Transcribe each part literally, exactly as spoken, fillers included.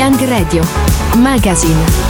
Young Radio Magazine.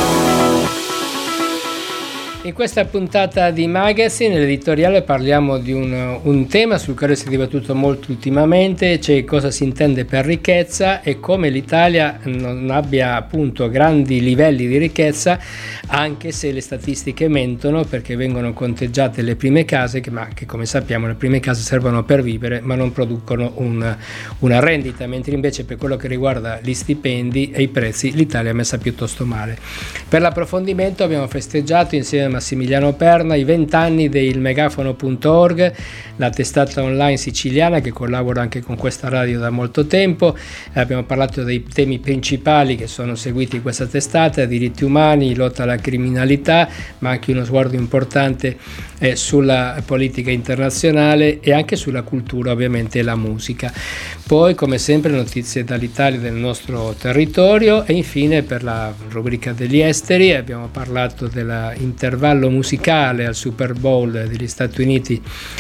In questa puntata di Magazine, l'editoriale, parliamo di un, un tema sul quale si è dibattuto molto ultimamente, cioè cosa si intende per ricchezza e come l'Italia non abbia appunto grandi livelli di ricchezza, anche se le statistiche mentono, perché vengono conteggiate le prime case, che, ma che come sappiamo le prime case servono per vivere ma non producono un, una rendita, mentre invece per quello che riguarda gli stipendi e i prezzi l'Italia è messa piuttosto male. Per l'approfondimento abbiamo festeggiato insieme a Massimiliano Perna i vent'anni del megafono punto org, la testata online siciliana che collabora anche con questa radio da molto tempo. Abbiamo parlato dei temi principali che sono seguiti in questa testata: diritti umani, lotta alla criminalità, ma anche uno sguardo importante eh, sulla politica internazionale e anche sulla cultura, ovviamente, e la musica. Poi, come sempre, notizie dall'Italia, del nostro territorio, e infine per la rubrica degli esteri abbiamo parlato dell'intervallo musicale al Super Bowl degli Stati Uniti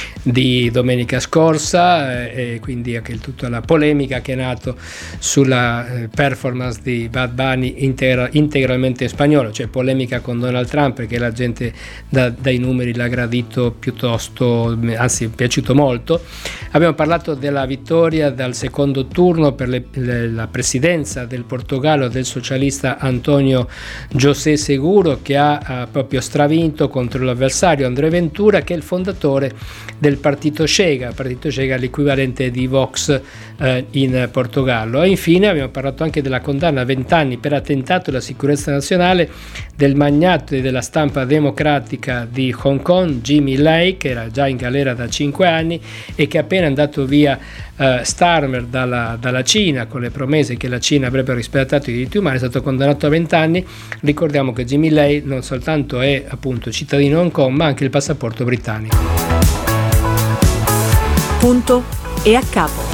di domenica scorsa, e quindi anche tutta la polemica che è nato sulla performance di Bad Bunny integra, integralmente in spagnolo, cioè polemica con Donald Trump, perché la gente da, dai numeri l'ha gradito piuttosto, anzi è piaciuto molto. Abbiamo parlato della vittoria dal secondo turno per le, le, la presidenza del Portogallo del socialista Antonio José Seguro, che ha, ha proprio stravinto contro l'avversario André Ventura, che è il fondatore del partito Chega, partito Chega l'equivalente di Vox eh, in Portogallo. E infine abbiamo parlato anche della condanna a vent'anni per attentato alla sicurezza nazionale del magnate della stampa democratica di Hong Kong, Jimmy Lai, che era già in galera da cinque anni e che appena è andato via eh, Starmer dalla, dalla Cina con le promesse che la Cina avrebbe rispettato i diritti umani, è stato condannato a vent'anni. Ricordiamo che Jimmy Lai non soltanto è appunto cittadino Hong Kong, ma anche il passaporto britannico. Punto e a capo.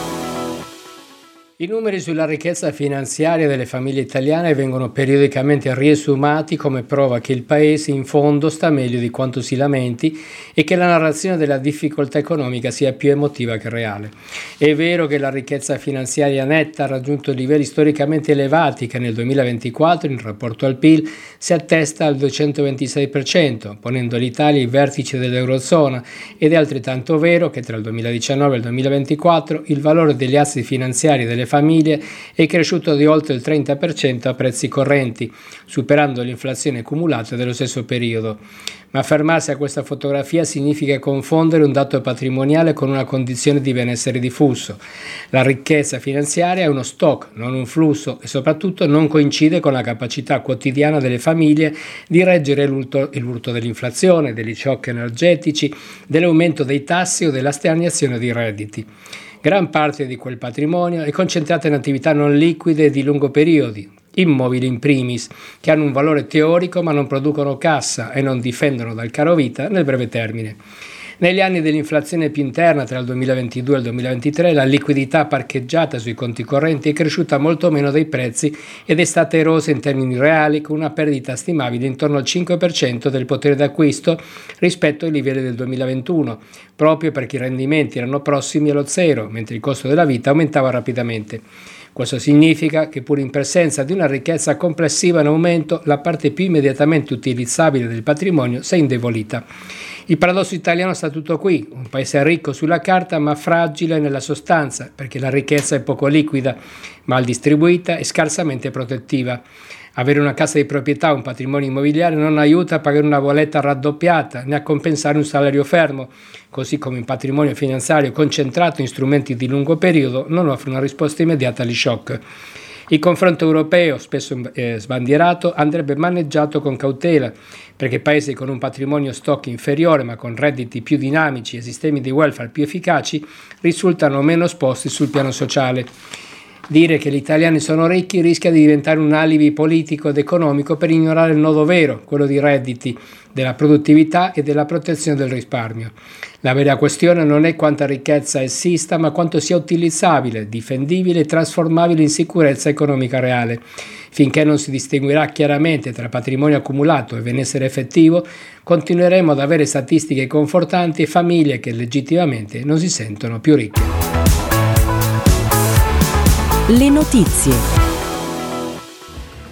I numeri sulla ricchezza finanziaria delle famiglie italiane vengono periodicamente riesumati come prova che il paese in fondo sta meglio di quanto si lamenti e che la narrazione della difficoltà economica sia più emotiva che reale. È vero che la ricchezza finanziaria netta ha raggiunto livelli storicamente elevati, che nel duemilaventiquattro in rapporto al P I L si attesta al duecentoventisei per cento, ponendo l'Italia ai vertici dell'Eurozona, ed è altrettanto vero che tra il duemiladiciannove e il duemilaventiquattro il valore degli asset finanziari delle famiglie è cresciuto di oltre il trenta per cento a prezzi correnti, superando l'inflazione cumulata dello stesso periodo. Ma fermarsi a questa fotografia significa confondere un dato patrimoniale con una condizione di benessere diffuso. La ricchezza finanziaria è uno stock, non un flusso, e soprattutto non coincide con la capacità quotidiana delle famiglie di reggere l'urto, l'urto dell'inflazione, degli shock energetici, dell'aumento dei tassi o della stagnazione dei redditi. Gran parte di quel patrimonio è concentrata in attività non liquide di lungo periodi, immobili in primis, che hanno un valore teorico ma non producono cassa e non difendono dal caro vita nel breve termine. Negli anni dell'inflazione più interna, tra il duemilaventidue e il duemilaventitré, la liquidità parcheggiata sui conti correnti è cresciuta molto meno dei prezzi ed è stata erosa in termini reali, con una perdita stimabile intorno al cinque per cento del potere d'acquisto rispetto ai livelli del duemilaventuno, proprio perché i rendimenti erano prossimi allo zero, mentre il costo della vita aumentava rapidamente. Questo significa che, pur in presenza di una ricchezza complessiva in aumento, la parte più immediatamente utilizzabile del patrimonio si è indebolita. Il paradosso italiano sta tutto qui: un paese ricco sulla carta ma fragile nella sostanza, perché la ricchezza è poco liquida, mal distribuita e scarsamente protettiva. Avere una casa di proprietà o un patrimonio immobiliare non aiuta a pagare una bolletta raddoppiata né a compensare un salario fermo, così come un patrimonio finanziario concentrato in strumenti di lungo periodo non offre una risposta immediata agli shock. Il confronto europeo, spesso eh, sbandierato, andrebbe maneggiato con cautela, perché paesi con un patrimonio stock inferiore ma con redditi più dinamici e sistemi di welfare più efficaci risultano meno esposti sul piano sociale. Dire che gli italiani sono ricchi rischia di diventare un alibi politico ed economico per ignorare il nodo vero, quello di redditi, della produttività e della protezione del risparmio. La vera questione non è quanta ricchezza esista, ma quanto sia utilizzabile, difendibile e trasformabile in sicurezza economica reale. Finché non si distinguerà chiaramente tra patrimonio accumulato e benessere effettivo, continueremo ad avere statistiche confortanti e famiglie che legittimamente non si sentono più ricche. Le notizie.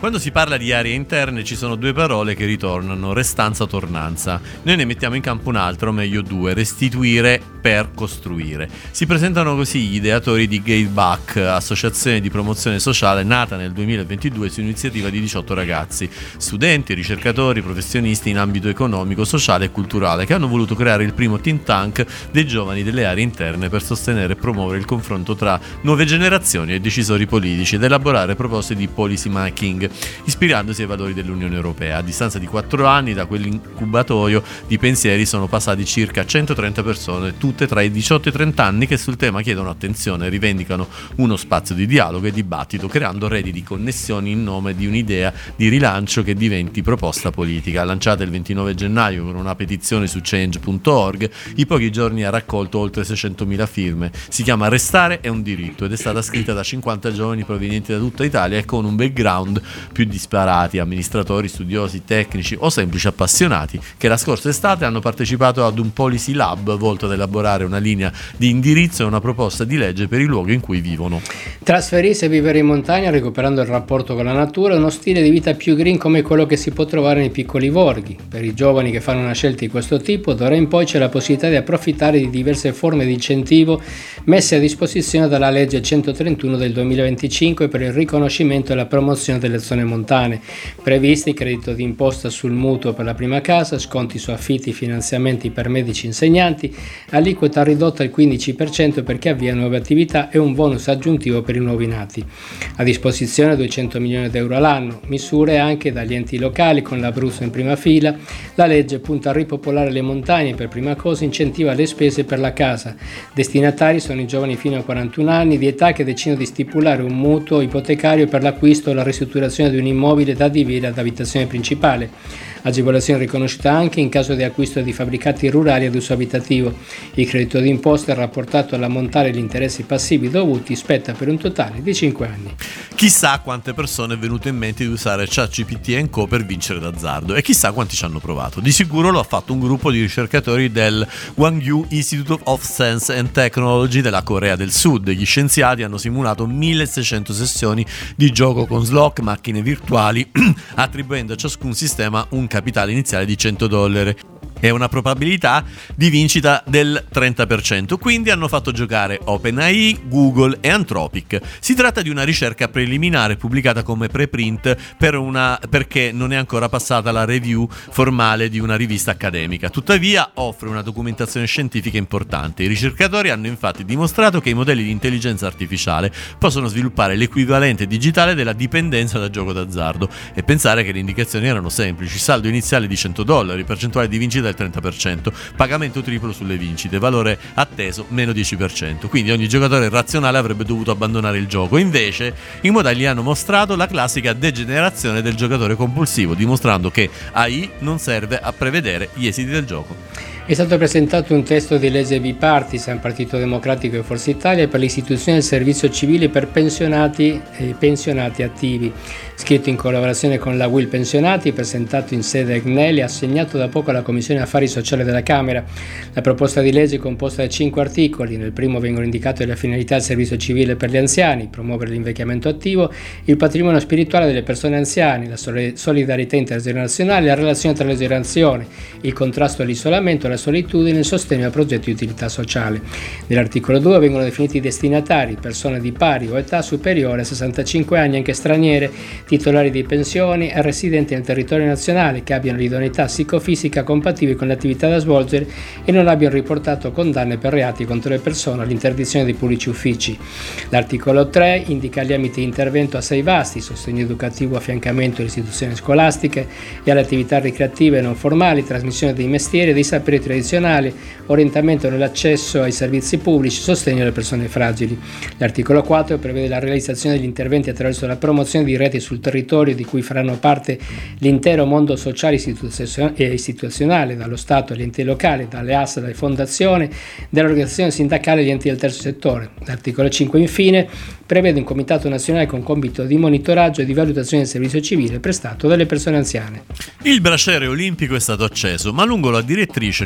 Quando si parla di aree interne ci sono due parole che ritornano: restanza, tornanza. Noi ne mettiamo in campo un altro, meglio due: restituire per costruire. Si presentano così gli ideatori di Gate Back, associazione di promozione sociale nata nel duemilaventidue su iniziativa di diciotto ragazzi, studenti, ricercatori, professionisti in ambito economico, sociale e culturale, che hanno voluto creare il primo think tank dei giovani delle aree interne per sostenere e promuovere il confronto tra nuove generazioni e decisori politici ed elaborare proposte di policy making, ispirandosi ai valori dell'Unione Europea. A distanza di quattro anni da quell'incubatorio di pensieri sono passati circa centotrenta persone, tutte tra i diciotto e i trenta anni, che sul tema chiedono attenzione e rivendicano uno spazio di dialogo e dibattito, creando reti di connessioni in nome di un'idea di rilancio che diventi proposta politica. Lanciata il ventinove gennaio con una petizione su change punto org, in pochi giorni ha raccolto oltre seicentomila firme. Si chiama Restare è un diritto ed è stata scritta da cinquanta giovani provenienti da tutta Italia e con un background più disparati: amministratori, studiosi, tecnici o semplici appassionati, che la scorsa estate hanno partecipato ad un policy lab volto ad elaborare una linea di indirizzo e una proposta di legge per i luoghi in cui vivono. Trasferirsi e vivere in montagna recuperando il rapporto con la natura è uno stile di vita più green come quello che si può trovare nei piccoli borghi. Per i giovani che fanno una scelta di questo tipo, d'ora in poi c'è la possibilità di approfittare di diverse forme di incentivo messe a disposizione dalla legge centotrentuno del duemilaventicinque per il riconoscimento e la promozione delle zone montane, previsti credito d'imposta sul mutuo per la prima casa, sconti su affitti, finanziamenti per medici e insegnanti, aliquota ridotta al quindici per cento per chi avvia nuove attività e un bonus aggiuntivo per i nuovi nati. A disposizione duecento milioni di euro all'anno, misure anche dagli enti locali con l'Abruzzo in prima fila. La legge punta a ripopolare le montagne e per prima cosa incentiva le spese per la casa. Destinatari sono i giovani fino a quarantuno anni di età che decidono di stipulare un mutuo ipotecario per l'acquisto o la ristrutturazione di un immobile da adibire ad abitazione principale. Agevolazione riconosciuta anche in caso di acquisto di fabbricati rurali ad uso abitativo. Il credito d'imposta rapportato all'ammontare degli interessi passivi dovuti spetta per un totale di cinque anni. Chissà quante persone è venuto in mente di usare ChatGPT e Co per vincere d'azzardo, e chissà quanti ci hanno provato. Di sicuro lo ha fatto un gruppo di ricercatori del Gwangju Institute of Science and Technology della Corea del Sud. Gli scienziati hanno simulato milleseicento sessioni di gioco con slot, macchine virtuali, attribuendo a ciascun sistema un capitale iniziale di cento dollari e una probabilità di vincita del trenta per cento. Quindi hanno fatto giocare OpenAI, Google e Anthropic. Si tratta di una ricerca preliminare pubblicata come preprint per una, perché non è ancora passata la review formale di una rivista accademica. Tuttavia offre una documentazione scientifica importante. I ricercatori hanno infatti dimostrato che i modelli di intelligenza artificiale possono sviluppare l'equivalente digitale della dipendenza da gioco d'azzardo, e pensare che le indicazioni erano semplici: saldo iniziale di cento dollari, percentuale di vincita del trenta per cento, pagamento triplo sulle vincite, valore atteso meno dieci per cento. Quindi ogni giocatore razionale avrebbe dovuto abbandonare il gioco. Invece i modelli hanno mostrato la classica degenerazione del giocatore compulsivo, dimostrando che A I non serve a prevedere gli esiti del gioco. È stato presentato un testo di legge bipartisan, Partito Democratico e Forza Italia, per l'istituzione del servizio civile per pensionati e pensionati attivi, scritto in collaborazione con la Will Pensionati, presentato in sede C N E L e assegnato da poco alla Commissione Affari Sociali della Camera. La proposta di legge è composta da cinque articoli. Nel primo vengono indicate le finalità del servizio civile per gli anziani: promuovere l'invecchiamento attivo, il patrimonio spirituale delle persone anziane, la solidarietà intergenerazionale, la relazione tra le generazioni, il contrasto all'isolamento, la solitudine e il sostegno a progetti di utilità sociale. Nell'articolo due vengono definiti i destinatari: persone di pari o età superiore a sessantacinque anni, anche straniere, titolari di pensioni e residenti nel territorio nazionale che abbiano l'idoneità psicofisica compatibile con le attività da svolgere e non abbiano riportato condanne per reati contro le persone all'interdizione dei pubblici uffici. L'articolo tre indica gli ambiti di intervento assai vasti: sostegno educativo, affiancamento alle istituzioni scolastiche e alle attività ricreative non formali, trasmissione dei mestieri e dei saperi tradizionali, orientamento nell'accesso ai servizi pubblici, sostegno alle persone fragili. L'articolo quattro prevede la realizzazione degli interventi attraverso la promozione di reti sul territorio di cui faranno parte l'intero mondo sociale e istituzionale, dallo Stato agli enti locali, dalle A S, dalle fondazioni, dall'organizzazione sindacale e agli enti del terzo settore. L'articolo cinque infine prevede un comitato nazionale con compito di monitoraggio e di valutazione del servizio civile prestato dalle persone anziane. Il braciere olimpico è stato acceso, ma lungo la direttrice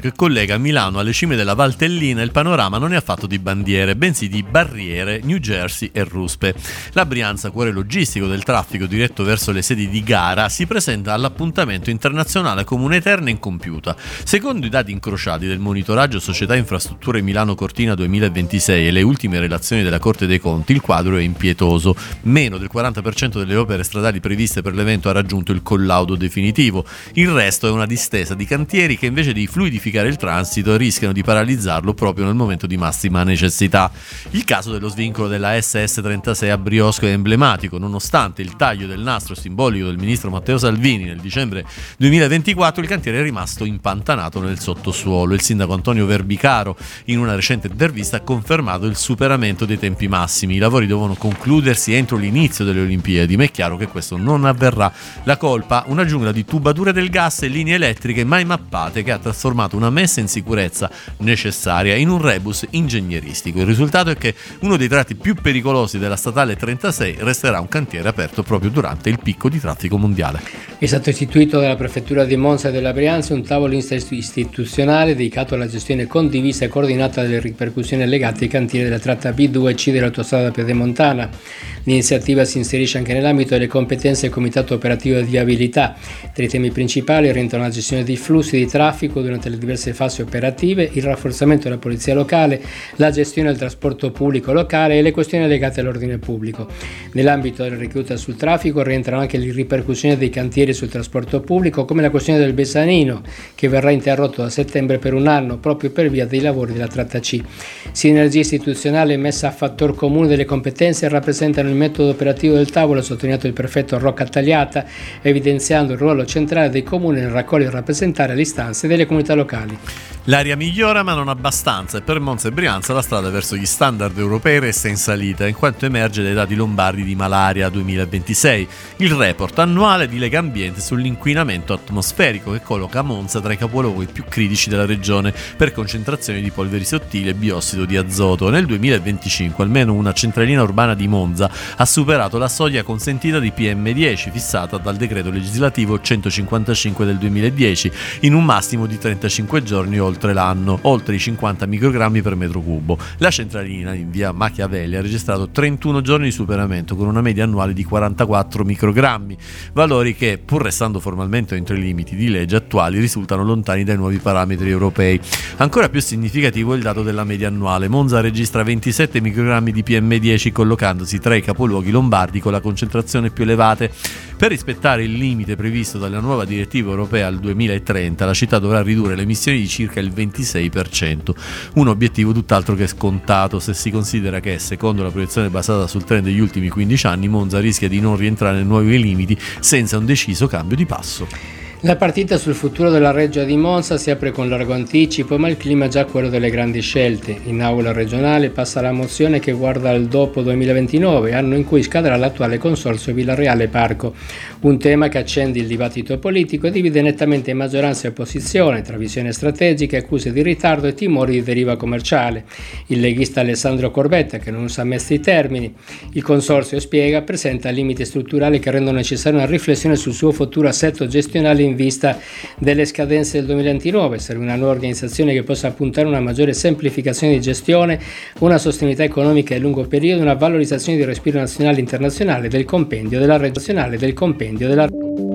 che collega Milano alle cime della Valtellina, il panorama non è affatto di bandiere, bensì di barriere, New Jersey e ruspe. La Brianza, cuore logistico del traffico diretto verso le sedi di gara, si presenta all'appuntamento internazionale come un'eterna incompiuta. Secondo i dati incrociati del monitoraggio Società Infrastrutture Milano Cortina duemilaventisei e le ultime relazioni della Corte dei Conti, il quadro è impietoso. Meno del quaranta per cento delle opere stradali previste per l'evento ha raggiunto il collaudo definitivo. Il resto è una distesa di cantieri che invece di fluidificare il transito rischiano di paralizzarlo proprio nel momento di massima necessità. Il caso dello svincolo della S S trentasei a Briosco è emblematico. Nonostante il taglio del nastro simbolico del ministro Matteo Salvini nel dicembre duemilaventiquattro, il cantiere è rimasto impantanato nel sottosuolo. Il sindaco Antonio Verbicaro in una recente intervista ha confermato il superamento dei tempi massimi. I lavori devono concludersi entro l'inizio delle Olimpiadi, ma è chiaro che questo non avverrà. La colpa? Una giungla di tubature del gas e linee elettriche mai mappate che ha trasformato una messa in sicurezza necessaria in un rebus ingegneristico. Il risultato è che uno dei tratti più pericolosi della statale trentasei resterà un cantiere aperto proprio durante il picco di traffico mondiale. È stato istituito dalla Prefettura di Monza e della Brianza un tavolo istituzionale dedicato alla gestione condivisa e coordinata delle ripercussioni legate ai cantieri della tratta B due e C dell'autostrada piedemontana. L'iniziativa si inserisce anche nell'ambito delle competenze del Comitato Operativo di Viabilità. Tra i temi principali rientrano la gestione dei flussi di traffico durante le diverse fasi operative, il rafforzamento della polizia locale, la gestione del trasporto pubblico locale e le questioni legate all'ordine pubblico. Nell'ambito della ricaduta sul traffico rientrano anche le ripercussioni dei cantieri sul trasporto pubblico, come la questione del Bessanino, che verrà interrotto da settembre per un anno proprio per via dei lavori della tratta C. Sinergia istituzionale messa a fattor comune delle competenze rappresentano il metodo operativo del tavolo, ha sottolineato il prefetto Rocca Tagliata, evidenziando il ruolo centrale dei comuni nel raccogliere e rappresentare le istanze delle comunità locali. L'aria migliora ma non abbastanza e per Monza e Brianza la strada verso gli standard europei resta in salita, in quanto emerge dai dati lombardi di Malaria duemilaventisei, il report annuale di Legambiente sull'inquinamento atmosferico che colloca Monza tra i capoluoghi più critici della regione per concentrazioni di polveri sottili e biossido di azoto. Nel duemilaventicinque almeno una centralina urbana di Monza ha superato la soglia consentita di P M dieci fissata dal decreto legislativo centocinquantacinque del duemiladieci in un massimo di trentacinque giorni oltre l'anno, oltre i cinquanta microgrammi per metro cubo. La centralina in via Machiavelli ha registrato trentuno giorni di superamento con una media annuale di quarantaquattro microgrammi, valori che, pur restando formalmente entro i limiti di legge attuali, risultano lontani dai nuovi parametri europei. Ancora più significativo è il dato della media annuale. Monza registra ventisette microgrammi di P M dieci, collocandosi tra i capoluoghi lombardi con la concentrazione più elevate. Per rispettare il limite previsto dalla nuova direttiva europea al duemilatrenta, la città dovrà ridurre le emissioni di circa il ventisei per cento, un obiettivo tutt'altro che scontato se si considera che, secondo la proiezione basata sul trend degli ultimi quindici anni, Monza rischia di non rientrare nei nuovi limiti senza un deciso cambio di passo. La partita sul futuro della Reggia di Monza si apre con largo anticipo, ma il clima è già quello delle grandi scelte. In aula regionale passa la mozione che guarda al dopo duemilaventinove, anno in cui scadrà l'attuale consorzio Villareale Parco, un tema che accende il dibattito politico e divide nettamente maggioranza e opposizione, tra visione strategica, accuse di ritardo e timori di deriva commerciale. Il leghista Alessandro Corbetta, che non usa mesti termini, il consorzio, spiega, presenta limiti strutturali che rendono necessaria una riflessione sul suo futuro assetto gestionale in vista delle scadenze del duemilaventinove. Serve una nuova organizzazione che possa puntare a una maggiore semplificazione di gestione, una sostenibilità economica a lungo periodo, una valorizzazione del respiro nazionale e internazionale del compendio della regionale del compendio della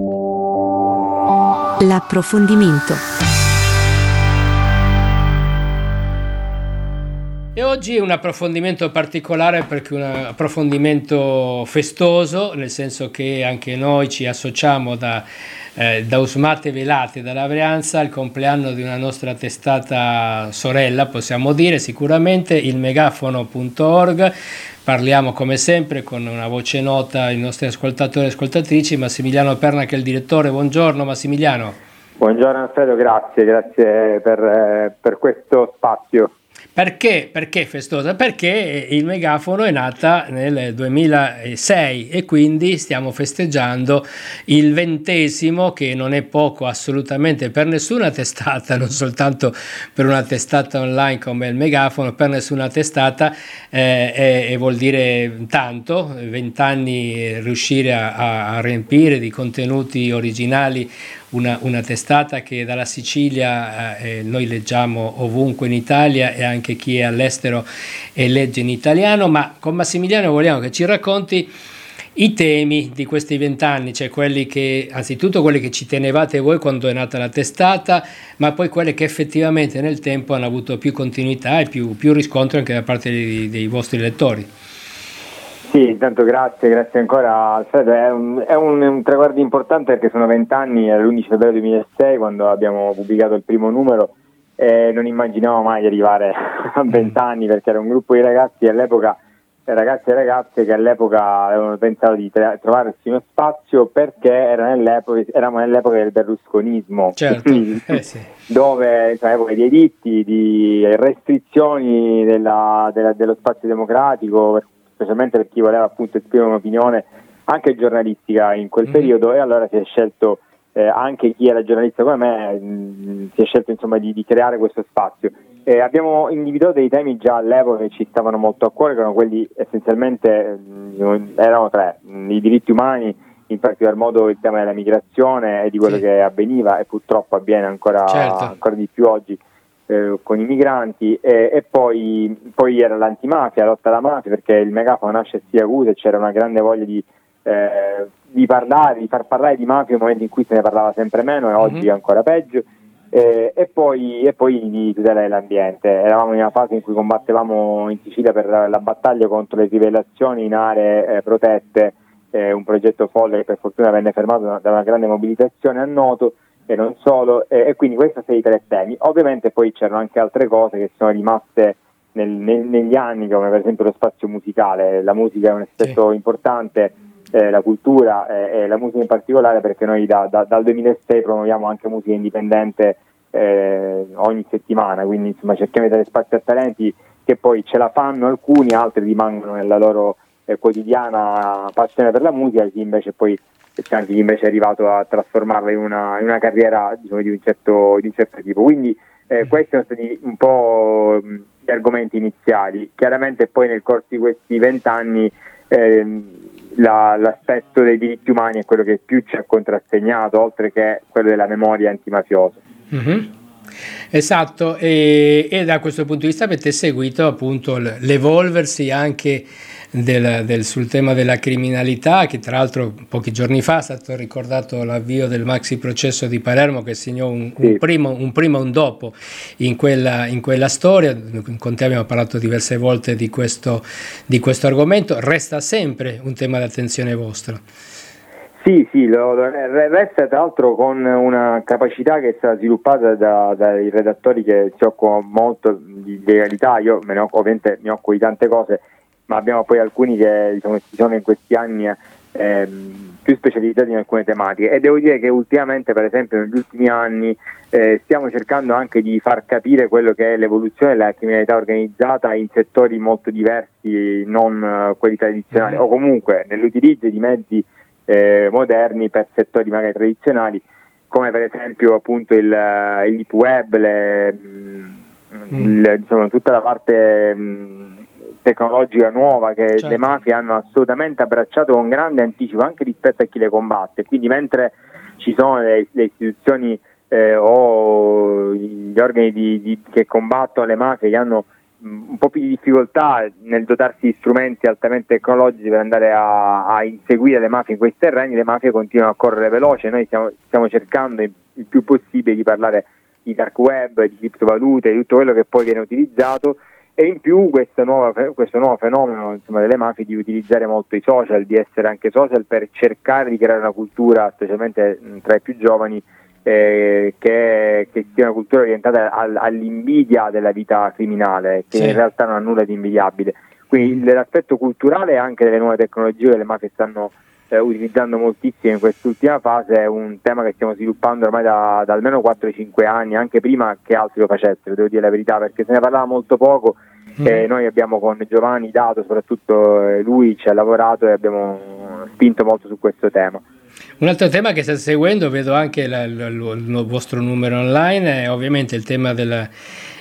L'approfondimento. E oggi è un approfondimento particolare perché un approfondimento festoso, nel senso che anche noi ci associamo da, eh, da Usmate Velate dalla Brianza al compleanno di una nostra testata sorella, possiamo dire sicuramente, il megafono punto org. Parliamo come sempre con una voce nota ai nostri ascoltatori e ascoltatrici, Massimiliano Perna che è il direttore. Buongiorno Massimiliano. Buongiorno Alfredo, grazie, grazie per, eh, per questo spazio. Perché? Perché festosa? Perché il megafono è nata nel duemilasei e quindi stiamo festeggiando il ventesimo, che non è poco assolutamente per nessuna testata, non soltanto per una testata online come il megafono, per nessuna testata eh, e, e vuol dire tanto, vent'anni riuscire a, a riempire di contenuti originali una, una testata che dalla Sicilia eh, noi leggiamo ovunque in Italia e anche chi è all'estero e legge in italiano, ma con Massimiliano vogliamo che ci racconti i temi di questi vent'anni, cioè quelli che, anzitutto quelli che ci tenevate voi quando è nata la testata, ma poi quelli che effettivamente nel tempo hanno avuto più continuità e più, più riscontro anche da parte dei, dei vostri lettori. Sì, intanto grazie, grazie ancora Alfredo, è un, è un, un traguardo importante perché sono vent'anni, era l'undici febbraio duemilasei quando abbiamo pubblicato il primo numero e non immaginavo mai di arrivare a vent'anni perché era un gruppo di ragazzi all'epoca, ragazzi e ragazze che all'epoca avevano pensato di tra- trovarsi uno spazio perché era nell'epoca, eravamo nell'epoca del berlusconismo, certo. quindi, eh sì. dove cioè, epoca di editti, di restrizioni della, della, dello spazio democratico, specialmente per chi voleva appunto esprimere un'opinione anche giornalistica in quel mm-hmm. periodo, e allora si è scelto, eh, anche chi era giornalista come me, mh, si è scelto insomma di, di creare questo spazio. Eh, abbiamo individuato dei temi già all'epoca che ci stavano molto a cuore, che erano quelli essenzialmente, mh, erano tre, mh, i diritti umani, in particolar modo il tema della migrazione e di quello sì. che avveniva e purtroppo avviene ancora, certo. ancora di più oggi eh, con i migranti, e, e poi, poi era l'antimafia, la lotta alla mafia, perché il megafono nasce a Siracusa e c'era una grande voglia di, eh, di parlare, di far parlare di mafia in un momento in cui se ne parlava sempre meno e oggi mm-hmm. ancora peggio. Eh, e, poi, e poi di tutela dell'ambiente. Eravamo in una fase in cui combattevamo in Sicilia per la, la battaglia contro le trivellazioni in aree eh, protette, eh, un progetto folle che per fortuna venne fermato da, da una grande mobilitazione a Noto e non solo, eh, e quindi questi sono i tre temi. Ovviamente poi c'erano anche altre cose che sono rimaste nel, nel, negli anni, come per esempio lo spazio musicale. La musica è un aspetto sì. importante, Eh, la cultura e eh, la musica in particolare, perché noi da, da, dal duemilasei promuoviamo anche musica indipendente eh, ogni settimana, quindi insomma cerchiamo di dare spazio a talenti che poi ce la fanno alcuni, altri rimangono nella loro eh, quotidiana passione per la musica, chi invece poi c'è anche chi invece è arrivato a trasformarla in una, in una carriera diciamo, di, un certo, di un certo tipo. Quindi eh, questi sono stati un po' gli argomenti iniziali. Chiaramente poi nel corso di questi vent'anni eh, La, l'aspetto dei diritti umani è quello che più ci ha contrassegnato, oltre che quello della memoria antimafiosa. Mm-hmm. Esatto, e, e da questo punto di vista avete seguito appunto l'evolversi anche del, del, sul tema della criminalità, che tra l'altro pochi giorni fa è stato ricordato l'avvio del maxi processo di Palermo, che segnò un, sì. un primo un prima e un dopo in quella, in quella storia. Con te abbiamo parlato diverse volte di questo, di questo argomento. Resta sempre un tema d'attenzione vostra. Sì, sì, lo, lo, resta tra l'altro con una capacità che è stata sviluppata da, dai redattori che si occupano molto di legalità. Io me ne occupo, ovviamente mi occupo di tante cose, ma abbiamo poi alcuni che diciamo, si sono in questi anni eh, più specializzati in alcune tematiche, e devo dire che ultimamente, per esempio negli ultimi anni, eh, stiamo cercando anche di far capire quello che è l'evoluzione della criminalità organizzata in settori molto diversi, non uh, quelli tradizionali, o comunque nell'utilizzo di mezzi eh, moderni per settori magari tradizionali, come per esempio appunto il, il deep web, le, mm. il, diciamo, tutta la parte mh, tecnologica nuova che certo. le mafie hanno assolutamente abbracciato con grande anticipo anche rispetto a chi le combatte. Quindi mentre ci sono le, le istituzioni eh, o gli organi di, di, che combattono le mafie che hanno un po' più di difficoltà nel dotarsi di strumenti altamente tecnologici per andare a, a inseguire le mafie in questi terreni, le mafie continuano a correre veloce. Noi stiamo, stiamo cercando il, il più possibile di parlare di dark web, di criptovalute, di tutto quello che poi viene utilizzato, e in più questa nuova, questo nuovo fenomeno insomma, delle mafie di utilizzare molto i social, di essere anche social per cercare di creare una cultura, specialmente tra i più giovani, Eh, che, che sia una cultura orientata al, all'invidia della vita criminale, che sì. in realtà non ha nulla di invidiabile. Quindi l'aspetto culturale anche delle nuove tecnologie che le mafie stanno eh, utilizzando moltissimo in quest'ultima fase è un tema che stiamo sviluppando ormai da, da almeno quattro cinque anni, anche prima che altri lo facessero, devo dire la verità, perché se ne parlava molto poco. Mm. E noi abbiamo con Giovanni Dato, soprattutto eh, lui ci ha lavorato e abbiamo spinto molto su questo tema. Un altro tema che state seguendo, vedo anche la, la, il vostro numero online, è ovviamente il tema della,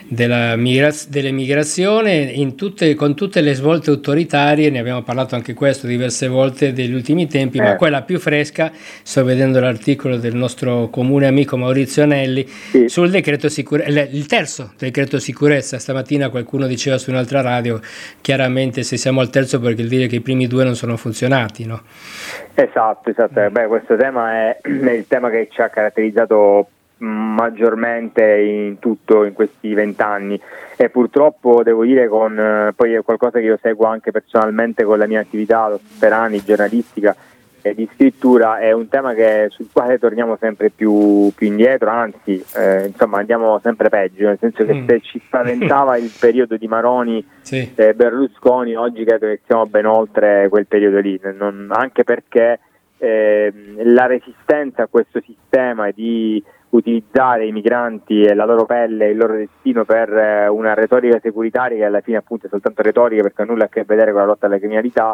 della migraz- dell'emigrazione in tutte, con tutte le svolte autoritarie, ne abbiamo parlato anche questo diverse volte degli ultimi tempi, eh. ma quella più fresca, sto vedendo l'articolo del nostro comune amico Maurizio Anelli, sì. sul decreto sicurezza, il terzo decreto sicurezza. Stamattina qualcuno diceva su un'altra radio, chiaramente se siamo al terzo perché vuol dire che i primi due non sono funzionati, no? Esatto, esatto. Beh, questo tema è, è il tema che ci ha caratterizzato maggiormente in tutto in questi vent'anni, e purtroppo devo dire con eh, poi è qualcosa che io seguo anche personalmente con la mia attività per anni giornalistica e di scrittura, è un tema che, sul quale torniamo sempre più, più indietro, anzi eh, insomma andiamo sempre peggio, nel senso che mm. se ci spaventava il periodo di Maroni sì. e Berlusconi, oggi credo che siamo ben oltre quel periodo lì, non, anche perché eh, la resistenza a questo sistema di utilizzare i migranti e la loro pelle e il loro destino per eh, una retorica securitaria che alla fine appunto è soltanto retorica, perché ha nulla a che vedere con la lotta alla criminalità,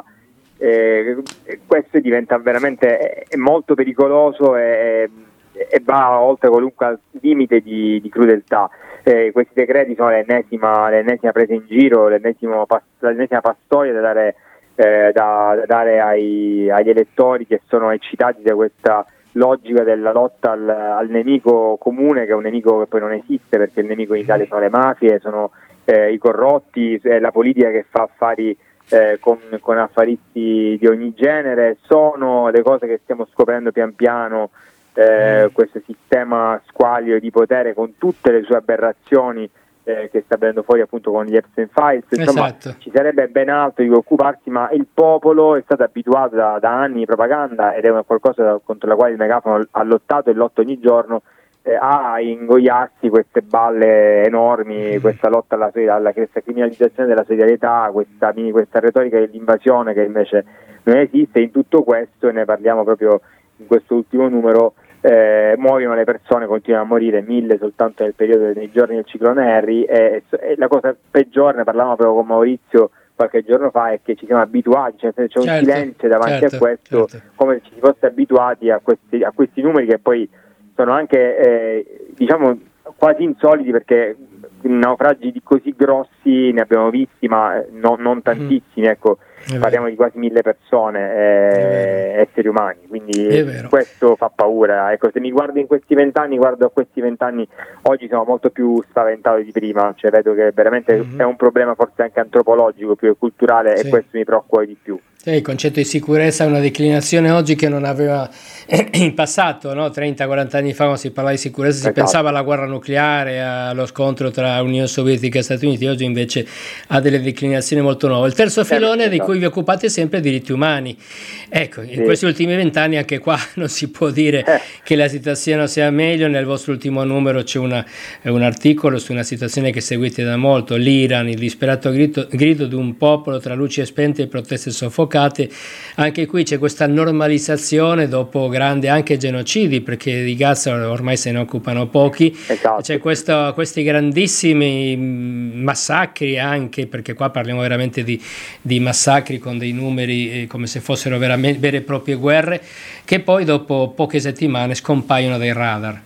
eh, questo diventa veramente è molto pericoloso e, e va oltre qualunque limite di, di crudeltà. Eh, questi decreti sono l'ennesima, l'ennesima presa in giro, l'ennesima, l'ennesima pastoia da dare, eh, da, da dare ai, agli elettori che sono eccitati da questa logica della lotta al, al nemico comune, che è un nemico che poi non esiste, perché il nemico in Italia sono le mafie, sono eh, i corrotti, è la politica che fa affari eh, con, con affaristi di ogni genere, sono le cose che stiamo scoprendo pian piano, eh, questo sistema squallio di potere con tutte le sue aberrazioni eh, che sta venendo fuori appunto con gli Epstein Files. Insomma, esatto. Ci sarebbe ben altro di cui occuparsi, ma il popolo è stato abituato da, da anni di propaganda, ed è una qualcosa contro la quale il megafono ha lottato e lotta ogni giorno, eh, a ingoiarsi queste balle enormi, mm. questa lotta alla, alla questa criminalizzazione della solidarietà, questa, questa retorica dell'invasione che invece non esiste. In tutto questo, e ne parliamo proprio in questo ultimo numero, Eh, muoiono le persone, continuano a morire, mille soltanto nel periodo dei giorni del ciclone Harry, e, e la cosa peggiore, ne parlavamo proprio con Maurizio qualche giorno fa, è che ci siamo abituati, cioè c'è un certo, silenzio davanti certo, a questo, certo. come se ci si fosse abituati a questi, a questi numeri che poi sono anche eh, diciamo quasi insoliti, perché naufragi di così grossi ne abbiamo visti, ma no, non tantissimi, mm. ecco. Parliamo di quasi mille persone, eh, esseri umani, quindi questo fa paura. Ecco, se mi guardo in questi vent'anni, guardo a questi vent'anni, oggi sono molto più spaventato di prima, cioè vedo che veramente mm-hmm. è un problema forse anche antropologico più che culturale, sì. e questo mi preoccupa di più. Sì, il concetto di sicurezza è una declinazione oggi che non aveva in passato, no? trenta quaranta anni fa, quando si parlava di sicurezza, si esatto. pensava alla guerra nucleare, allo scontro tra Unione Sovietica e Stati Uniti. Oggi invece ha delle declinazioni molto nuove. Il terzo filone, esatto. di cui vi occupate sempre, diritti umani. Ecco, in sì. questi ultimi vent'anni anche qua non si può dire eh. che la situazione sia meglio. Nel vostro ultimo numero c'è una, un articolo su una situazione che seguite da molto, l'Iran, il disperato grido, grido di un popolo tra luci spente e proteste soffocate. Anche qui c'è questa normalizzazione dopo grandi anche genocidi, perché di Gaza ormai se ne occupano pochi, esatto. c'è questo, questi grandissimi massacri, anche perché qua parliamo veramente di, di massacri con dei numeri eh, come se fossero veramente vere e proprie guerre, che poi dopo poche settimane scompaiono dai radar.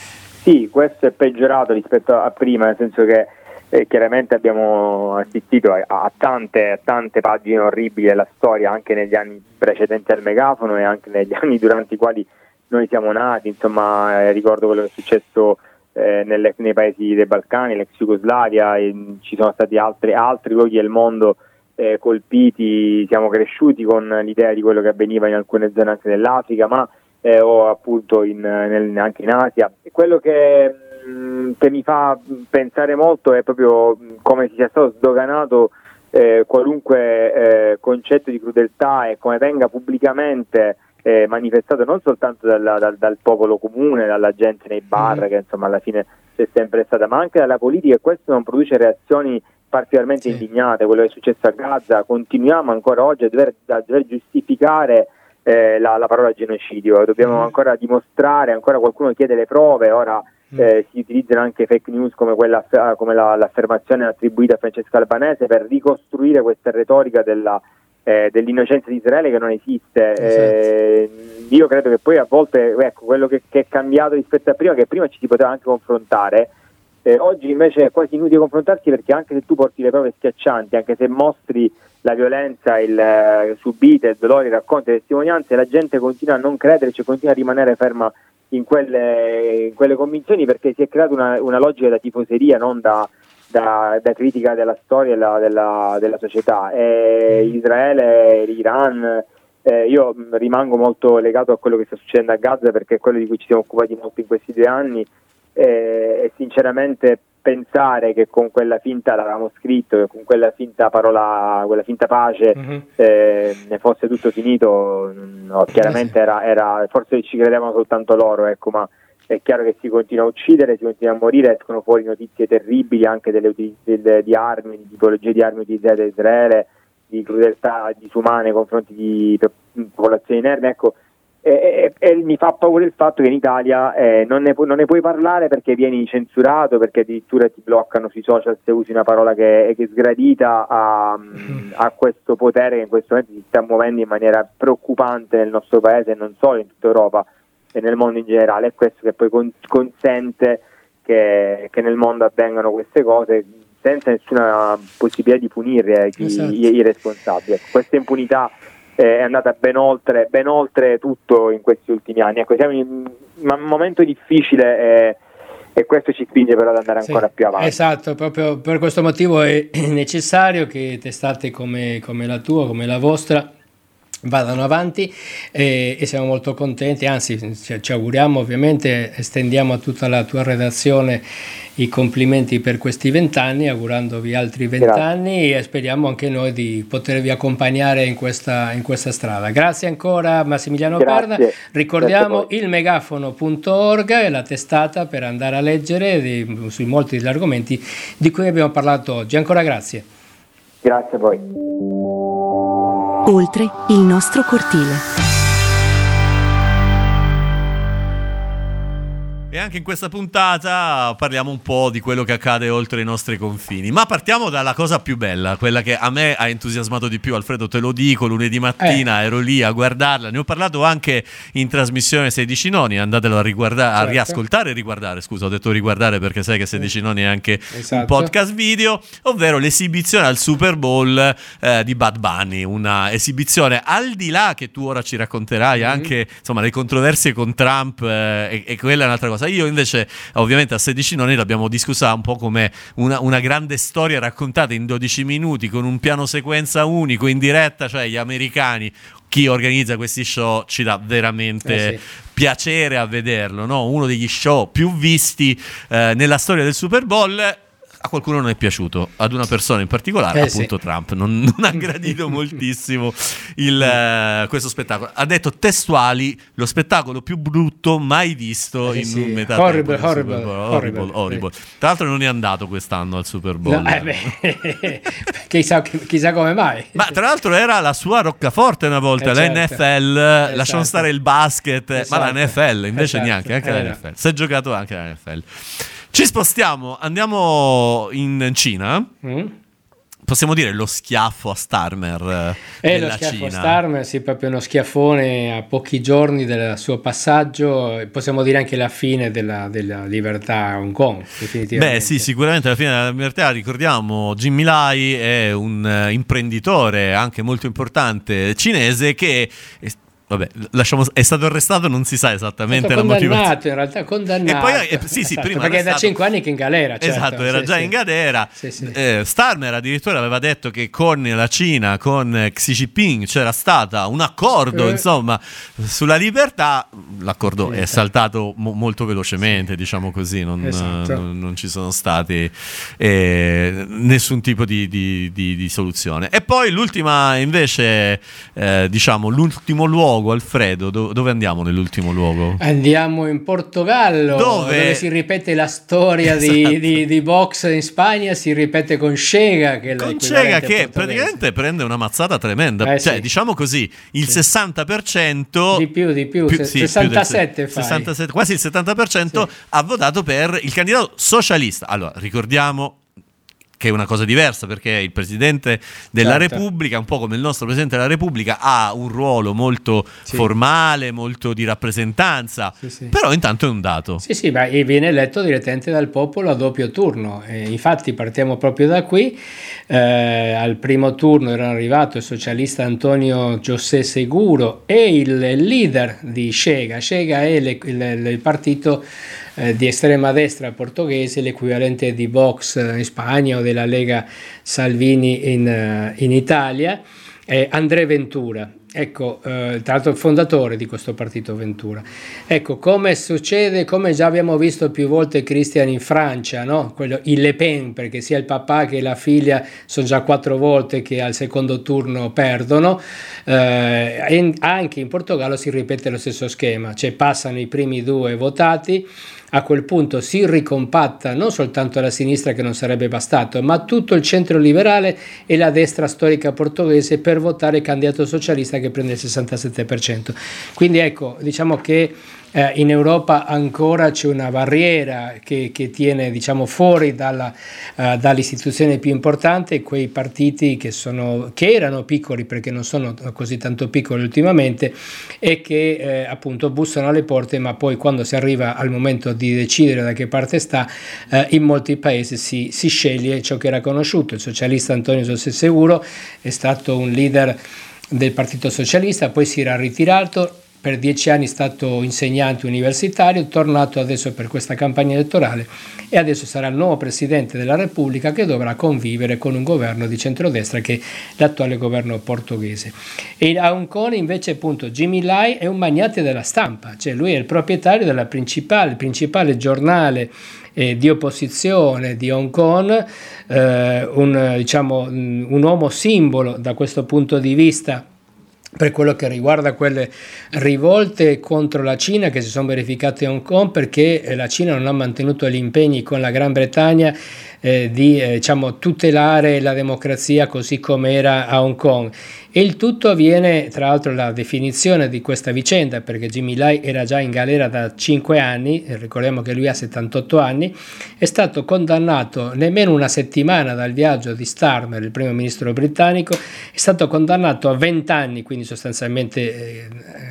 Sì, questo è peggiorato rispetto a prima, nel senso che Eh, chiaramente abbiamo assistito a, a, tante, a tante pagine orribili della storia, anche negli anni precedenti al megafono e anche negli anni durante i quali noi siamo nati. Insomma, eh, ricordo quello che è successo eh, nelle, nei paesi dei Balcani, l'ex Jugoslavia, e ci sono stati altri, altri luoghi del mondo eh, colpiti. Siamo cresciuti con l'idea di quello che avveniva in alcune zone anche dell'Africa, ma eh, o appunto in, nel, anche in Asia. E quello che che mi fa pensare molto è proprio come sia stato sdoganato eh, qualunque eh, concetto di crudeltà, e come venga pubblicamente eh, manifestato non soltanto dalla, dal, dal popolo comune, dalla gente nei bar, mm. che insomma alla fine c'è sempre stata, ma anche dalla politica, e questo non produce reazioni particolarmente sì. indignate. Quello che è successo a Gaza, continuiamo ancora oggi a dover, a dover giustificare eh, la, la parola genocidio, dobbiamo mm. ancora dimostrare, ancora qualcuno chiede le prove. Ora Eh, si utilizzano anche fake news come quella, come la, l'affermazione attribuita a Francesco Albanese, per ricostruire questa retorica della, eh, dell'innocenza di Israele, che non esiste. Esatto. Eh, io credo che poi a volte, ecco, quello che, che è cambiato rispetto a prima, che prima ci si poteva anche confrontare, Eh, oggi invece è quasi inutile confrontarsi, perché anche se tu porti le prove schiaccianti, anche se mostri la violenza il, eh, subita, il dolore, i racconti, le testimonianze, la gente continua a non credere, cioè continua a rimanere ferma in quelle, in quelle convinzioni, perché si è creata una, una logica da tifoseria, non da, da, da critica della storia e della, della, della società. E Israele, l'Iran, eh, io rimango molto legato a quello che sta succedendo a Gaza, perché è quello di cui ci siamo occupati molto in questi due anni, eh, e sinceramente pensare che con quella finta, l'avevamo scritto, che con quella finta parola, quella finta pace, mm-hmm. eh, ne fosse tutto finito, no, chiaramente era, era, forse ci credevano soltanto loro, ecco, ma è chiaro che si continua a uccidere, si continua a morire, escono fuori notizie terribili anche delle utilizze di armi, di tipologie di armi utilizzate da Israele, di crudeltà disumane nei confronti di popolazioni inermi, ecco. E, e, e mi fa paura il fatto che in Italia eh, non, ne pu- non ne puoi parlare perché vieni censurato, perché addirittura ti bloccano sui social se usi una parola che è, che è sgradita a, a questo potere che in questo momento si sta muovendo in maniera preoccupante nel nostro paese e non solo, in tutta Europa e nel mondo in generale. È questo che poi con- consente che, che nel mondo avvengano queste cose senza nessuna possibilità di punire chi, esatto. i, i responsabili. Questa impunità è andata ben oltre, ben oltre tutto in questi ultimi anni. Ecco, siamo in un momento difficile e, e questo ci spinge però ad andare ancora sì, più avanti. Esatto, proprio per questo motivo è necessario che testate come, come la tua, come la vostra, vadano avanti e, e siamo molto contenti, anzi ci, ci auguriamo, ovviamente estendiamo a tutta la tua redazione i complimenti per questi vent'anni, augurandovi altri vent'anni e speriamo anche noi di potervi accompagnare in questa, in questa strada. Grazie ancora Massimiliano Perna, ricordiamo il megafono punto org è la testata per andare a leggere di, su molti degli argomenti di cui abbiamo parlato oggi. Ancora grazie. Grazie a voi. Oltre il nostro cortile. E anche in questa puntata parliamo un po' di quello che accade oltre i nostri confini, ma partiamo dalla cosa più bella, quella che a me ha entusiasmato di più. Alfredo, te lo dico, lunedì mattina eh. ero lì a guardarla, ne ho parlato anche in trasmissione sedici nonni, andatelo a riguardare, certo. a riascoltare e riguardare, scusa ho detto riguardare perché sai che sedici nonni è anche esatto. un podcast video, ovvero l'esibizione al Super Bowl eh, di Bad Bunny, una esibizione al di là che tu ora ci racconterai mm-hmm. anche insomma le controversie con Trump eh, e, e quella è un'altra cosa. Io invece ovviamente a sedici nonni l'abbiamo discussa un po' come una, una grande storia raccontata in dodici minuti con un piano sequenza unico in diretta, cioè gli americani, chi organizza questi show ci dà veramente eh sì. piacere a vederlo, no? Uno degli show più visti eh, nella storia del Super Bowl. A qualcuno non è piaciuto, ad una persona in particolare, eh appunto sì. Trump, non, non ha gradito moltissimo il, uh, questo spettacolo. Ha detto testuali, lo spettacolo più brutto mai visto eh in sì. metà horrible, tempo horrible, Super Bowl. horrible, horrible, horrible. Sì. Tra l'altro non è andato quest'anno al Super Bowl. No, eh beh, chissà, chissà come mai. Ma tra l'altro era la sua roccaforte una volta, eh certo. l'N F L, esatto. lasciamo stare il basket, esatto. ma la N F L invece esatto. neanche, anche eh. la N F L. Si è giocato anche la N F L. Ci spostiamo, andiamo in Cina. Mm. Possiamo dire lo schiaffo a Starmer eh, lo schiaffo Cina. a Starmer, sì, proprio uno schiaffone a pochi giorni del suo passaggio, possiamo dire anche la fine della, della libertà a Hong Kong, definitivamente. Beh sì, sicuramente la fine della libertà. Ricordiamo, Jimmy Lai è un imprenditore anche molto importante cinese che... Vabbè, lasciamo, è stato arrestato, non si sa esattamente la motivazione. Condannato, in realtà condannato. E poi, eh, sì, sì, esatto, prima perché è da stato... cinque anni che è in galera. Certo. Esatto, era sì, già sì. in galera. Sì, sì. Eh, Starmer addirittura aveva detto che con la Cina, con Xi Jinping, c'era stato un accordo, eh. insomma, sulla libertà. L'accordo sì, è saltato mo- molto velocemente, sì. diciamo così, non, esatto. non, non ci sono stati eh, nessun tipo di, di, di, di soluzione. E poi l'ultima, invece, eh, diciamo, l'ultimo luogo. Alfredo, do- dove andiamo nell'ultimo luogo? Andiamo in Portogallo, dove, dove si ripete la storia esatto. di, di, di box in Spagna, si ripete con Scega, che, con Scega che praticamente prende una mazzata tremenda, eh, cioè sì. diciamo così, il sì. sessanta per cento di più, di più, più sì, sessantasette, più del, sessantasette quasi il settanta per cento sì. ha votato per il candidato socialista. Allora, ricordiamo che è una cosa diversa, perché il Presidente della certo. Repubblica, un po' come il nostro Presidente della Repubblica, ha un ruolo molto sì. formale, molto di rappresentanza, sì, sì. però intanto è un dato. Sì, sì, ma viene eletto direttamente dal popolo a doppio turno. E infatti partiamo proprio da qui. Eh, al primo turno erano arrivato il socialista Antonio José Seguro e il leader di Chega. Chega è le, le, il partito eh, di estrema destra portoghese, l'equivalente di Vox in Spagna o della Lega Salvini in, in Italia. Eh, André Ventura. Ecco, eh, tra l'altro il fondatore di questo partito Ventura. Ecco, come succede, come già abbiamo visto più volte Christian in Francia, no? Quello, il Le Pen, perché sia il papà che la figlia sono già quattro volte che al secondo turno perdono, eh, e anche in Portogallo si ripete lo stesso schema, cioè passano i primi due votati, a quel punto si ricompatta non soltanto la sinistra, che non sarebbe bastato, ma tutto il centro liberale e la destra storica portoghese per votare il candidato socialista che prende il sessantasette per cento. Quindi ecco, diciamo che eh, in Europa ancora c'è una barriera che, che tiene, diciamo, fuori dalla, uh, dall'istituzione più importante quei partiti che, sono, che erano piccoli, perché non sono così tanto piccoli ultimamente, e che eh, appunto bussano alle porte, ma poi quando si arriva al momento di decidere da che parte sta, eh, in molti paesi si, si sceglie ciò che era conosciuto. Il socialista Antonio José Seguro è stato un leader del Partito Socialista, poi si era ritirato, per dieci anni è stato insegnante universitario, tornato adesso per questa campagna elettorale e adesso sarà il nuovo Presidente della Repubblica, che dovrà convivere con un governo di centrodestra che è l'attuale governo portoghese. E a Hong Kong invece appunto Jimmy Lai è un magnate della stampa, cioè lui è il proprietario della principale, il principale giornale eh, di opposizione di Hong Kong, eh, un, diciamo, un uomo simbolo da questo punto di vista per quello che riguarda quelle rivolte contro la Cina che si sono verificate a Hong Kong, perché la Cina non ha mantenuto gli impegni con la Gran Bretagna eh, di eh, diciamo, tutelare la democrazia così come era a Hong Kong. E il tutto avviene, tra l'altro la definizione di questa vicenda, perché Jimmy Lai era già in galera da cinque anni, ricordiamo che lui ha settantotto anni, è stato condannato nemmeno una settimana dal viaggio di Starmer, il primo ministro britannico, è stato condannato a venti anni, quindi sostanzialmente eh,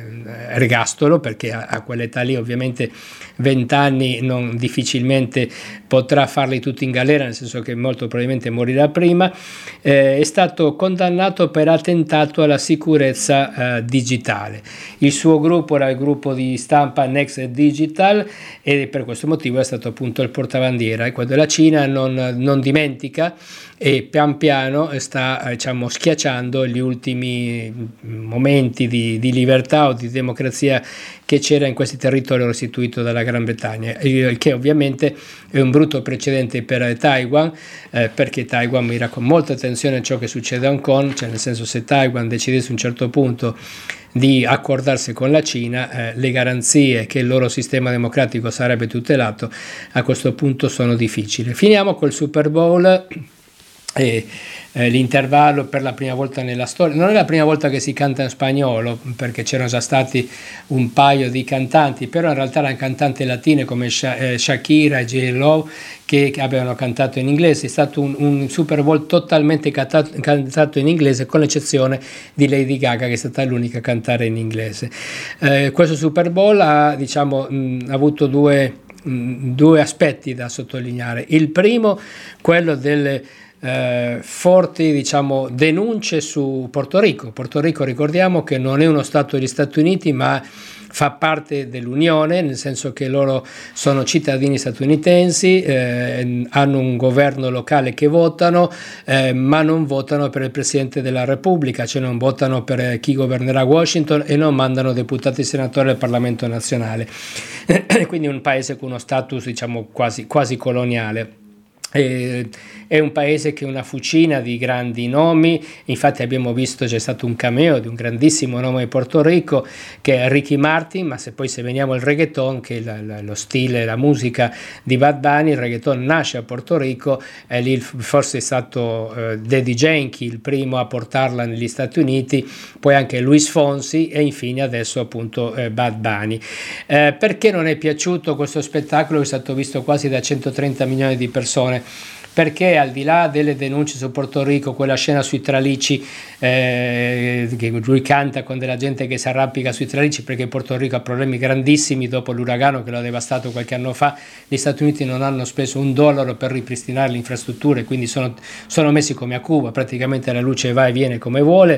ergastolo, perché a, a quell'età lì ovviamente venti anni non difficilmente potrà farli tutti in galera, nel senso che molto probabilmente morirà prima. Eh, è stato condannato per attentato alla sicurezza eh, digitale. Il suo gruppo era il gruppo di stampa Next Digital e per questo motivo è stato appunto il portabandiera. E quando la Cina non, non dimentica e pian piano sta diciamo schiacciando gli ultimi momenti di, di libertà o di democrazia che c'era in questi territori restituito dalla Gran Bretagna, il che ovviamente è un brutto precedente per Taiwan, eh, perché Taiwan mira con molta attenzione a ciò che succede a Hong Kong, cioè nel senso, se Taiwan decidesse a un certo punto di accordarsi con la Cina, eh, le garanzie che il loro sistema democratico sarebbe tutelato a questo punto sono difficili. Finiamo col Super Bowl. E eh, l'intervallo per la prima volta nella storia, non è la prima volta che si canta in spagnolo, perché c'erano già stati un paio di cantanti, però in realtà erano cantanti latine come Sha- eh, Shakira e J Lo che, che avevano cantato in inglese. È stato un, un Super Bowl totalmente cantato, cantato in inglese, con l'eccezione di Lady Gaga, che è stata l'unica a cantare in inglese. Eh, questo Super Bowl ha diciamo mh, avuto due, mh, due aspetti da sottolineare. Il primo, quello delle Eh, forti diciamo denunce su Porto Rico. Porto Rico, ricordiamo che non è uno stato degli Stati Uniti, ma fa parte dell'Unione, nel senso che loro sono cittadini statunitensi, eh, hanno un governo locale che votano, eh, ma non votano per il Presidente della Repubblica, cioè non votano per chi governerà Washington e non mandano deputati e senatori al Parlamento nazionale. Quindi un paese con uno status diciamo quasi, quasi coloniale. È un paese che ha una fucina di grandi nomi, infatti abbiamo visto, c'è stato un cameo di un grandissimo nome di Porto Rico che è Ricky Martin, ma se poi se veniamo al reggaeton, che è la, la, lo stile, la musica di Bad Bunny, il reggaeton nasce a Porto Rico, e lì forse è stato eh, Daddy Yankee il primo a portarla negli Stati Uniti, poi anche Luis Fonsi e infine adesso appunto eh, Bad Bunny. Eh, perché non è piaciuto questo spettacolo che è stato visto quasi da centotrenta milioni di persone? perché al di là delle denunce su Porto Rico, quella scena sui tralicci eh, che lui canta con della gente che si arrampica sui tralicci perché Porto Rico ha problemi grandissimi dopo l'uragano che lo ha devastato qualche anno fa, gli Stati Uniti non hanno speso un dollaro per ripristinare le infrastrutture, quindi sono, sono messi come a Cuba, praticamente la luce va e viene come vuole.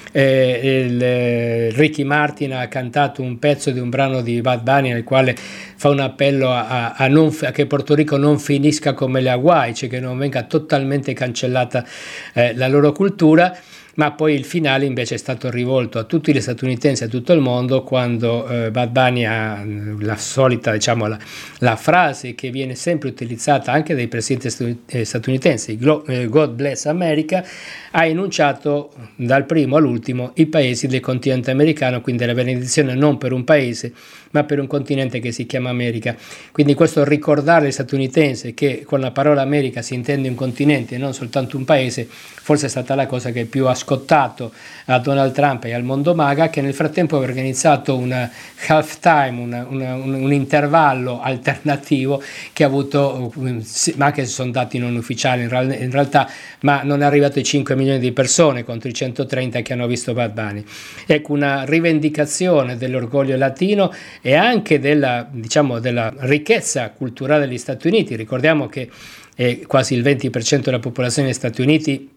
Eh, il, eh, Ricky Martin ha cantato un pezzo di un brano di Bad Bunny nel quale fa un appello a, a, non, a che Porto Rico non finisca come le Hawaii, cioè che non venga totalmente cancellata eh, la loro cultura. Ma poi il finale invece è stato rivolto a tutti gli statunitensi e a tutto il mondo quando eh, Bad Bunny ha la solita, diciamo, la, la frase che viene sempre utilizzata anche dai presidenti statunitensi, God bless America, ha enunciato dal primo all'ultimo i paesi del continente americano, quindi la benedizione non per un paese ma per un continente che si chiama America. Quindi questo ricordare agli statunitensi che con la parola America si intende un continente e non soltanto un paese, forse è stata la cosa che più ha scottato a Donald Trump e al mondo MAGA, che nel frattempo ha organizzato una halftime, una, una, un, un intervallo alternativo che ha avuto, ma anche se sono dati non ufficiali in, real, in realtà, ma non è arrivato ai cinque milioni di persone contro i centotrenta che hanno visto Bad Bunny. Ecco, una rivendicazione dell'orgoglio latino e anche della, diciamo, della ricchezza culturale degli Stati Uniti. Ricordiamo che eh, quasi il venti per cento della popolazione degli Stati Uniti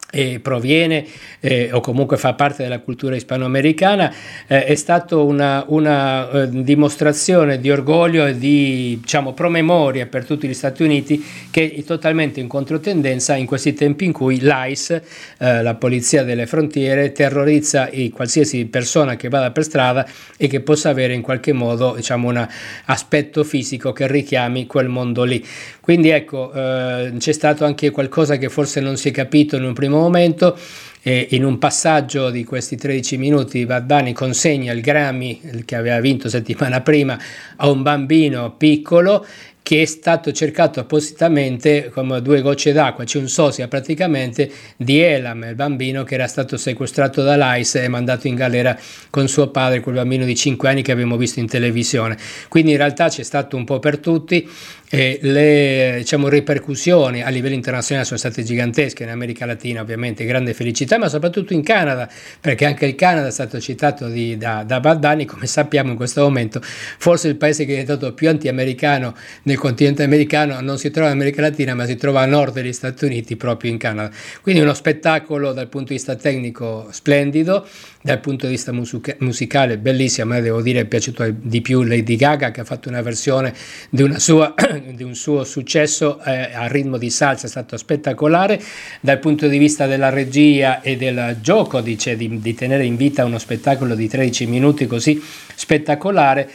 e proviene eh, o comunque fa parte della cultura ispanoamericana, eh, è stata una, una eh, dimostrazione di orgoglio e di, diciamo, promemoria per tutti gli Stati Uniti, che è totalmente in controtendenza in questi tempi in cui l'ICE, eh, la polizia delle frontiere, terrorizza i, qualsiasi persona che vada per strada e che possa avere in qualche modo, diciamo, un aspetto fisico che richiami quel mondo lì. Quindi ecco, eh, c'è stato anche qualcosa che forse non si è capito in un primo momento. E in un passaggio di questi tredici minuti Bad Bunny consegna il Grammy che aveva vinto settimana prima a un bambino piccolo che è stato cercato appositamente come due gocce d'acqua, c'è un sosia praticamente di Elam, il bambino che era stato sequestrato dall'ICE e mandato in galera con suo padre, quel bambino di cinque anni che abbiamo visto in televisione. Quindi in realtà c'è stato un po' per tutti. E le, diciamo, ripercussioni a livello internazionale sono state gigantesche, in America Latina ovviamente grande felicità, ma soprattutto in Canada, perché anche il Canada è stato citato di, da, da Bad Bunny, come sappiamo in questo momento forse il paese che è diventato più anti-americano nel continente americano non si trova in America Latina ma si trova a nord degli Stati Uniti, proprio in Canada. Quindi uno spettacolo dal punto di vista tecnico splendido, dal punto di vista musica- musicale bellissimo. A me devo dire è piaciuto di più Lady Gaga, che ha fatto una versione di una sua di un suo successo eh, a ritmo di salsa, è stato spettacolare. Dal punto di vista della regia e del gioco, dice, di, di tenere in vita uno spettacolo di tredici minuti così spettacolare,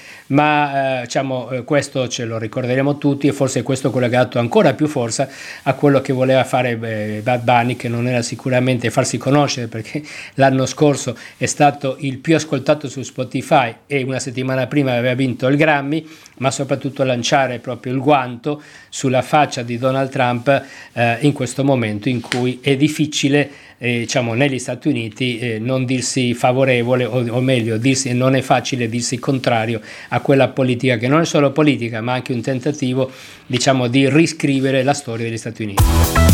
ma eh, diciamo eh, questo ce lo ricorderemo tutti, e forse questo quello che ha dato ancora più forza a quello che voleva fare eh, Bad Bunny, che non era sicuramente farsi conoscere, perché l'anno scorso è stato il più ascoltato su Spotify e una settimana prima aveva vinto il Grammy, ma soprattutto lanciare proprio il guanto sulla faccia di Donald Trump eh, in questo momento in cui è difficile eh, diciamo negli Stati Uniti eh, non dirsi favorevole, o, o meglio dirsi, non è facile dirsi contrario a quella politica che non è solo politica ma anche un tentativo, diciamo, di riscrivere la storia degli Stati Uniti.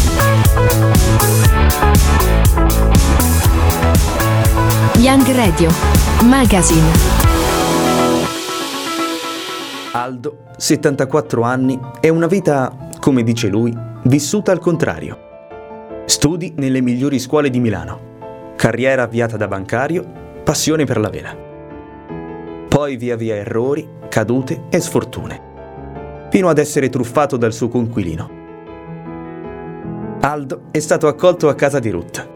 Young Radio Magazine. Aldo, settantaquattro anni, è una vita, come dice lui, vissuta al contrario. Studi nelle migliori scuole di Milano, carriera avviata da bancario, passione per la vela. Poi via via errori, cadute e sfortune, fino ad essere truffato dal suo coinquilino. Aldo è stato accolto a casa di Ruth.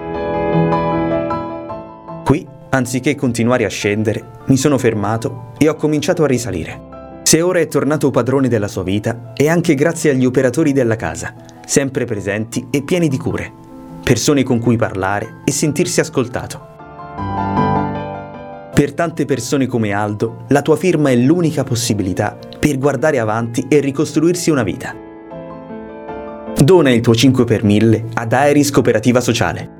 Qui, anziché continuare a scendere, mi sono fermato e ho cominciato a risalire. Se ora è tornato padrone della sua vita, è anche grazie agli operatori della casa, sempre presenti e pieni di cure, persone con cui parlare e sentirsi ascoltato. Per tante persone come Aldo, la tua firma è l'unica possibilità per guardare avanti e ricostruirsi una vita. Dona il tuo cinque per mille ad Aeris Cooperativa Sociale.